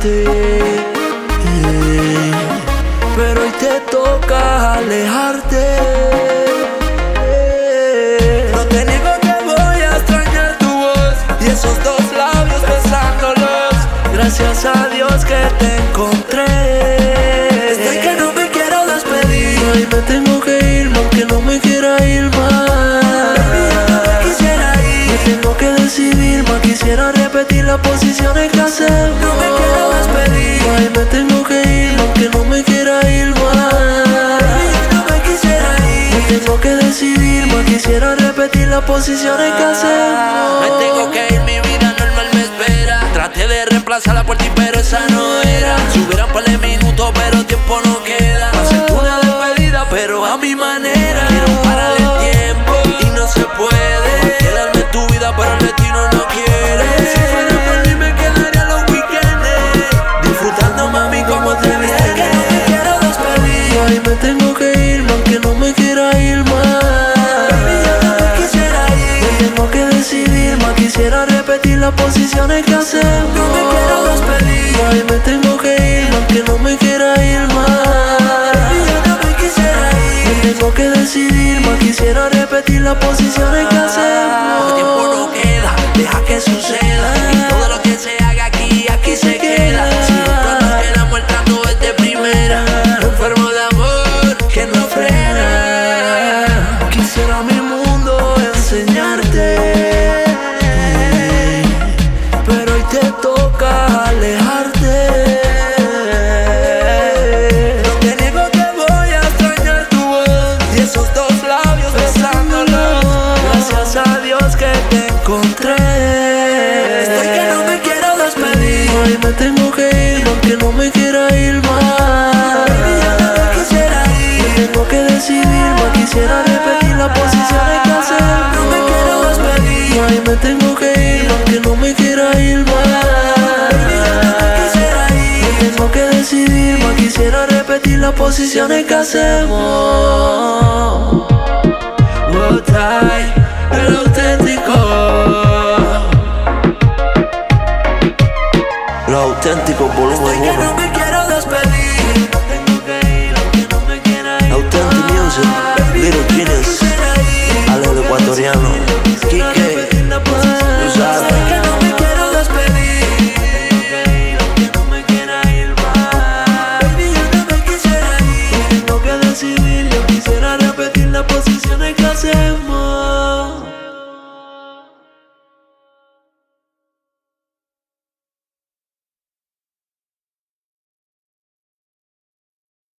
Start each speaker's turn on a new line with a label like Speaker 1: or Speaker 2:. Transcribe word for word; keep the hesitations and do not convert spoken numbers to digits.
Speaker 1: enseñarte, eh, pero hoy te toca alejarte. eh. No te niego que voy a extrañar tu voz y esos dos labios besándolos. Gracias a Dios que te encontré. Estoy que no me quiero despedir. Hoy me tengo que ir, aunque no me quiera ir más. Baby, yo no me quisiera ir. Me tengo que decidir, más quisiera repetir las posiciones que hacemos. No me quiero despedir. Hoy me tengo que ir, aunque no me quiera ir más. Baby, yo no me quisiera ir. Me tengo que decidir, más quisiera repetir las posiciones que hacemos.
Speaker 2: Me tengo que ir, mi vida normal me espera. Traté de reemplazarla por ti, pero esa no era. Subieron un par de minutos, pero tiempo no queda. Hacerte una despedida, pero a mi manera. Quiero parar el tiempo y no se puede. Quedarme en tu vida, pero el destino no quiere. Si fuera por mí me quedaría los weekends disfrutando, mami, como te ves.
Speaker 1: Es que no me quiero despedir. Hoy me tengo que ir, aunque no me quiera ir más.
Speaker 2: Baby, yo no me quisiera ir.
Speaker 1: Me tengo que decidir, más quisiera repetir las posiciones que hacemos.
Speaker 2: No me quiero despedir.
Speaker 1: Hoy me tengo que ir, aunque no me quiera ir más.
Speaker 2: Baby, yo no me quisiera ir.
Speaker 1: Me tengo que decidir, más quisiera repetir las posiciones que hacemos.
Speaker 2: El tiempo no queda, deja que suceda. Y todo lo que se haga aquí, aquí se queda. Si nunca nos quedamos, el trato es de primera. Enfermo de amor que no frena.
Speaker 1: Quisiera mi mundo enseñarte, pero hoy te toca alejarte.
Speaker 2: No te niego que voy a extrañar tu voz y esos dos labios besándolos.
Speaker 1: Gracias a Dios que te encontré.
Speaker 2: Estoy que no me quiero despedir.
Speaker 1: Hoy me tengo que ir, aunque no me quiera ir más.
Speaker 2: Baby, yo no me quisiera ir.
Speaker 1: Me tengo que decidir, más quisiera repetir las posiciones que hacemos.
Speaker 2: No me quiero despedir.
Speaker 1: Hoy me tengo que ir, aunque no me quiera ir más.
Speaker 2: Baby, yo no me quisiera ir.
Speaker 1: Me tengo que decidir, más quisiera repetir las posiciones que hacemos. Wotai, el auténtico. Los auténticos
Speaker 2: Estoy
Speaker 1: volumen
Speaker 2: que no
Speaker 1: uno.
Speaker 2: me quiero despedir.
Speaker 1: No tengo que ir, aunque no me quiera ir.
Speaker 2: Authentic Music, Little Genius, Ale el ecuatoriano, Kike, tú sabes.
Speaker 1: Sé que no me quiero despedir. Aunque no me quiera ir más.
Speaker 2: Baby, yo no me quisiera ir.
Speaker 1: Tengo que decidir, yo quisiera repetir las posiciones que hacemos.